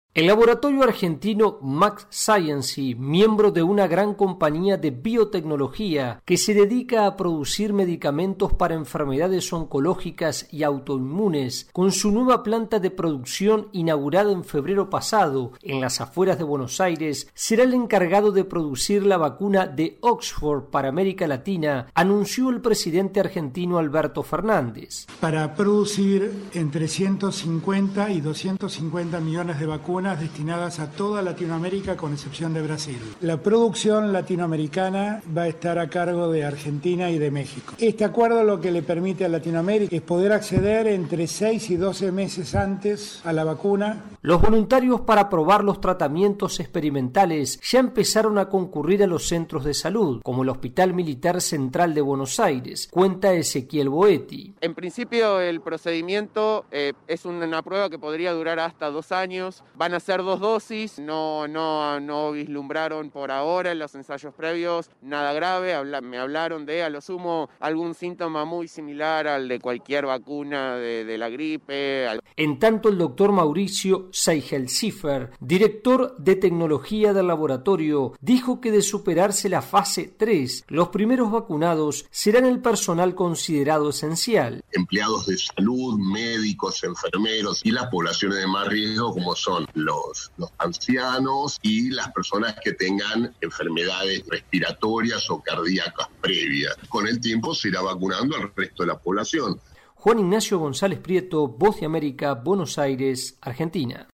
El laboratorio argentino Max Science, miembro de una gran compañía de biotecnología que se dedica a producir medicamentos para enfermedades oncológicas y autoinmunes, con su nueva planta de producción inaugurada en febrero pasado en las afueras de Buenos Aires, será el encargado de producir la vacuna de Oxford para América Latina, anunció el presidente argentino Alberto Fernández. Para producir entre 150 y 250 millones de vacunas destinadas a toda Latinoamérica con excepción de Brasil. La producción latinoamericana va a estar a cargo de Argentina y de México. Este acuerdo lo que le permite a Latinoamérica es poder acceder entre 6 y 12 meses antes a la vacuna. Los voluntarios para probar los tratamientos experimentales ya empezaron a concurrir a los centros de salud, como el Hospital Militar Central de Buenos Aires, cuenta Ezequiel Boetti. En principio el procedimiento es una prueba que podría durar hasta 2 años. Van a ser 2 dosis, no vislumbraron por ahora en los ensayos previos nada grave, me hablaron de a lo sumo algún síntoma muy similar al de cualquier vacuna de la gripe. En tanto, el doctor Mauricio Seigelziffer, director de tecnología del laboratorio, dijo que de superarse la fase 3, los primeros vacunados serán el personal considerado esencial. Empleados de salud, médicos, enfermeros y las poblaciones de más riesgo como son los ancianos y las personas que tengan enfermedades respiratorias o cardíacas previas. Con el tiempo se irá vacunando al resto de la población. Juan Ignacio González Prieto, Voz de América, Buenos Aires, Argentina.